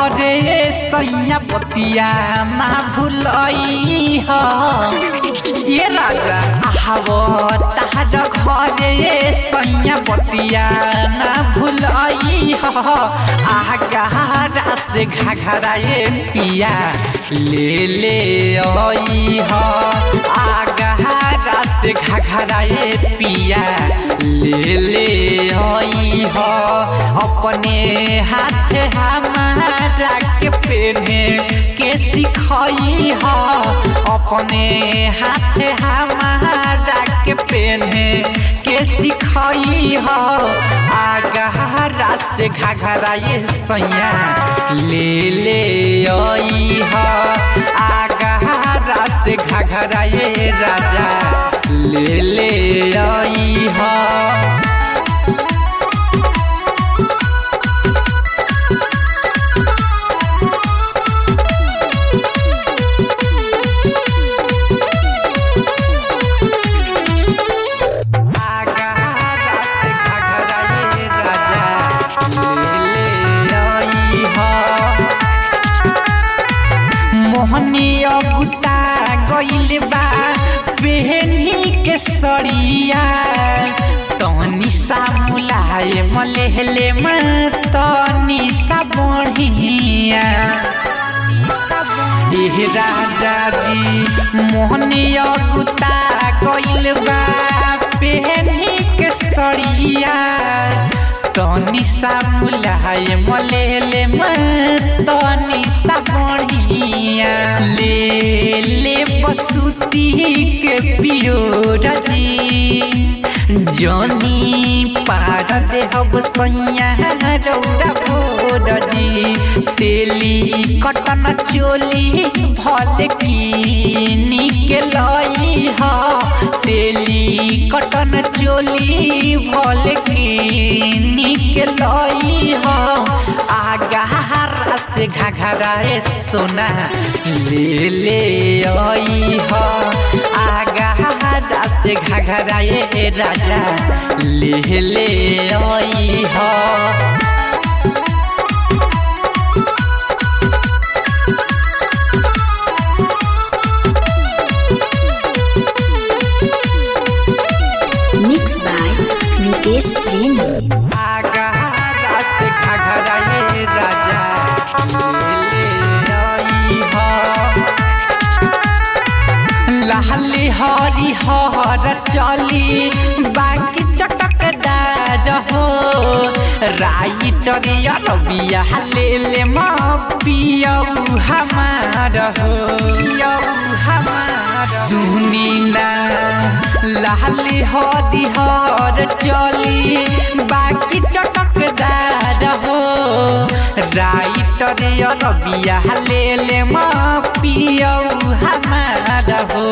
घरे सैया बतिया ना भूलई ह ये राजा आहो तार घरे सैया बतिया ना भूलई ह आगरा से घाघरा ये पिया ले आई ह आगरा से घाघरा ये पिया ले आई ह अपने हाथ हमारा के पहने के सिखाई ह अपने हाथ हमारा के पहने के सिखाई ह आगरा से घाघरा ये सैया ले आई ह आगरा से घाघरा ये राजा ले आई ह मोहनिया गुता गइल बा पहनी के सड़िया तनी सा मुलाए मलेहले तनी सा बढ़िया राजा जी मोहनिया गुता गइल बा पहनी के सड़िया तनी सा मुलाए मलेहले तनी सा बढ़िया ले बसुती के पियो रजी जनी पार दे हब सैया रौरा भोरजी तेली कटन चोली भल की निकलई ह तेली कटन चोली भल की निकलई ह आगरा से घाघरा सोना ले आई ह आगरा से घाघरा ये राजा ले आई ह आगरा से घाघरा ये राजा ले आई ह लाली हरी हर चली बाकी चटकदार हो राइटर रबिया ले पियऊ हमार हो सुनी ना लाली हरी हर चली बाकी चटकदार हो राइटर रबिया ले पियऊ हमार हो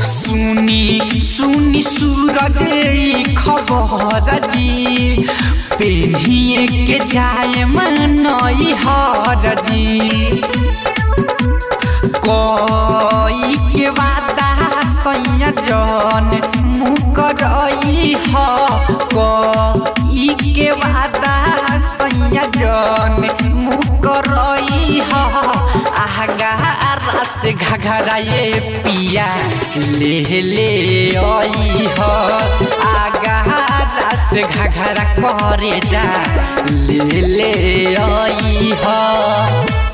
सुनी सूरज खबर जी पेढ़िए के जाए मनई हर जी कोई के वादा सैया जन मुकरई ह कोई के वादा सैया जन मुकरई ह आगरा से घाघरा ये पिया ले आई ह आगरा से घाघरा करे जा ले आई ह।